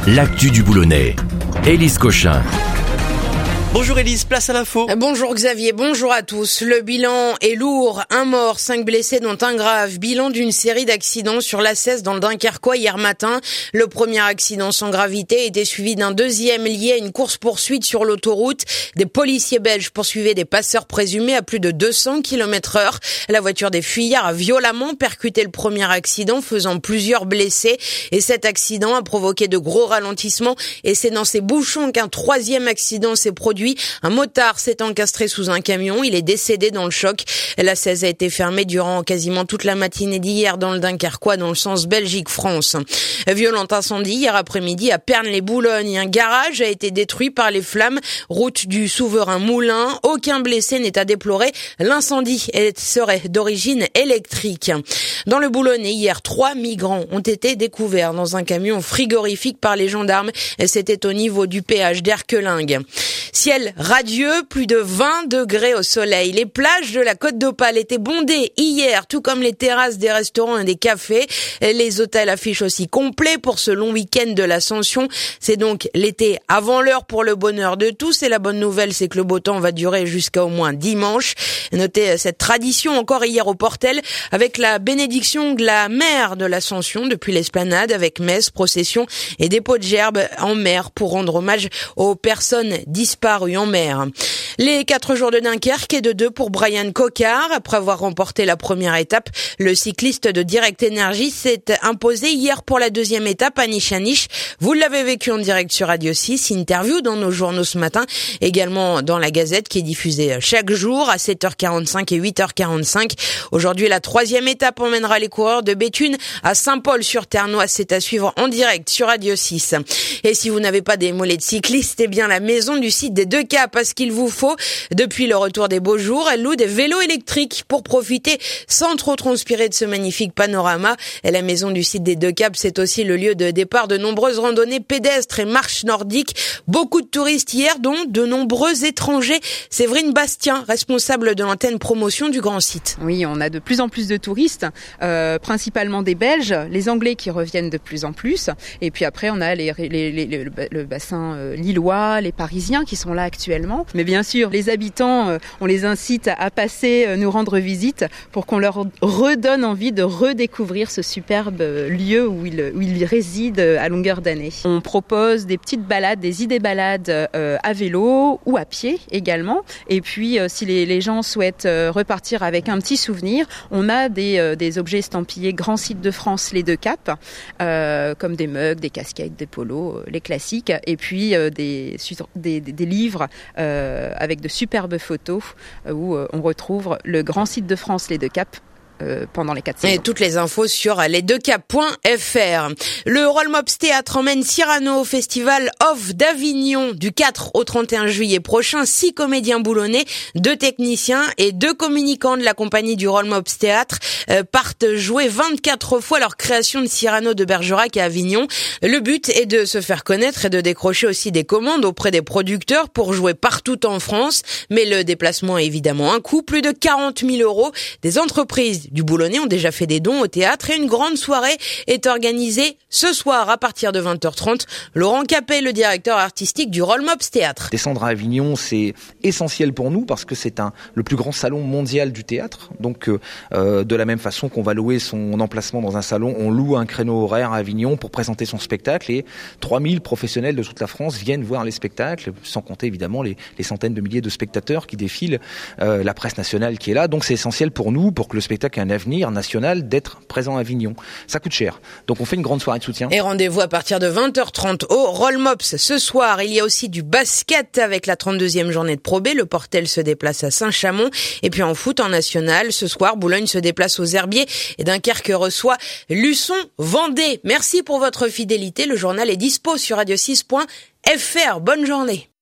l'actu du Boulonnais. Élise Cochin. Bonjour Élise, place à l'info. Bonjour Xavier, bonjour à tous. Le bilan est lourd, 1 mort, 5 blessés dont un grave. Bilan d'une série d'accidents sur l'A16 dans le Dunkerquois hier matin. Le premier accident sans gravité était suivi d'un deuxième lié à une course-poursuite sur l'autoroute. Des policiers belges poursuivaient des passeurs présumés à plus de 200 km/h. La voiture des fuyards a violemment percuté le premier accident, faisant plusieurs blessés. Et cet accident a provoqué de gros ralentissements. Et c'est dans ces bouchons qu'un troisième accident s'est produit. Un motard s'est encastré sous un camion. Il est décédé dans le choc. L'A16 a été fermée durant quasiment toute la matinée d'hier dans le Dunkerquois, dans le sens Belgique-France. Violent incendie hier après-midi à Pernes-les-Boulognes. Un garage a été détruit par les flammes. Route du Souverain Moulin. Aucun blessé n'est à déplorer. L'incendie serait d'origine électrique. Dans le Boulonnais, hier, 3 migrants ont été découverts dans un camion frigorifique par les gendarmes. C'était au niveau du péage d'Erquelingue. Ciel radieux, plus de 20 degrés au soleil. Les plages de la Côte d'Opale étaient bondées hier, tout comme les terrasses des restaurants et des cafés. Les hôtels affichent aussi complet pour ce long week-end de l'Ascension. C'est donc l'été avant l'heure pour le bonheur de tous. Et la bonne nouvelle, c'est que le beau temps va durer jusqu'à au moins dimanche. Notez cette tradition encore hier au Portel avec la bénédiction de la mer de l'Ascension depuis l'esplanade avec messe, procession et dépôt de gerbes en mer pour rendre hommage aux personnes disparues en mer. Les 4 jours de Dunkerque et de 2 pour Brian Coquard. Après avoir remporté la première étape, le cycliste de Direct Énergie s'est imposé hier pour la deuxième étape à Niche. Vous l'avez vécu en direct sur Radio 6. Interview dans nos journaux ce matin, également dans la Gazette qui est diffusée chaque jour à 7h45 et 8h45. Aujourd'hui, la 3e étape emmènera les coureurs de Béthune à Saint-Paul-sur-Ternois. C'est à suivre en direct sur Radio 6. Et si vous n'avez pas des mollets de cycliste, eh bien la maison du site des 2 Caps, parce qu'il vous faut. Depuis le retour des beaux jours, elle loue des vélos électriques pour profiter sans trop transpirer de ce magnifique panorama. Et la maison du site des 2 Caps, c'est aussi le lieu de départ de nombreuses randonnées pédestres et marches nordiques. Beaucoup de touristes hier, dont de nombreux étrangers. Séverine Bastien, responsable de l'antenne promotion du grand site. Oui, on a de plus en plus de touristes, principalement des Belges, les Anglais qui reviennent de plus en plus. Et puis après, on a le bassin lillois, les Parisiens qui sont là actuellement. Mais bien sûr, les habitants, on les incite à passer nous rendre visite pour qu'on leur redonne envie de redécouvrir ce superbe lieu où ils résident à longueur d'année. On propose des petites balades, des idées balades à vélo ou à pied également. Et puis, si les gens souhaitent repartir avec un petit souvenir, on a des objets estampillés Grand Site de France, les 2 Caps, comme des mugs, des casquettes, des polos, les classiques. Et puis, des livres avec de superbes photos où on retrouve le Grand Site de France, les 2 Caps, pendant les 4 saisons. Et toutes les infos sur les2caps.fr. Le Rollmops Théâtre emmène Cyrano au festival Off d'Avignon du 4 au 31 juillet prochain. 6 comédiens boulonnais, 2 techniciens et 2 communicants de la compagnie du Rollmops Théâtre partent jouer 24 fois leur création de Cyrano de Bergerac à Avignon. Le but est de se faire connaître et de décrocher aussi des commandes auprès des producteurs pour jouer partout en France. Mais le déplacement est évidemment un coût, plus de 40 000 €. Des entreprises du Boulonnais ont déjà fait des dons au théâtre et une grande soirée est organisée ce soir à partir de 20h30. Laurent Capet, le directeur artistique du Rollmops Théâtre. Descendre à Avignon, c'est essentiel pour nous parce que c'est le plus grand salon mondial du théâtre. Donc de la même façon qu'on va louer son emplacement dans un salon, on loue un créneau horaire à Avignon pour présenter son spectacle et 3000 professionnels de toute la France viennent voir les spectacles, sans compter évidemment les centaines de milliers de spectateurs qui défilent, la presse nationale qui est là. Donc c'est essentiel pour nous, pour que le spectacle ait un avenir national, d'être présent à Avignon. Ça coûte cher. Donc on fait une grande soirée de soutien. Et rendez-vous à partir de 20h30 au Rollmops. Ce soir, il y a aussi du basket avec la 32e journée de Pro B. Le Portel se déplace à Saint-Chamond. Et puis en foot, en national, ce soir, Boulogne se déplace aux Herbiers et Dunkerque reçoit Luçon-Vendée. Merci pour votre fidélité. Le journal est dispo sur radio6.fr. Bonne journée.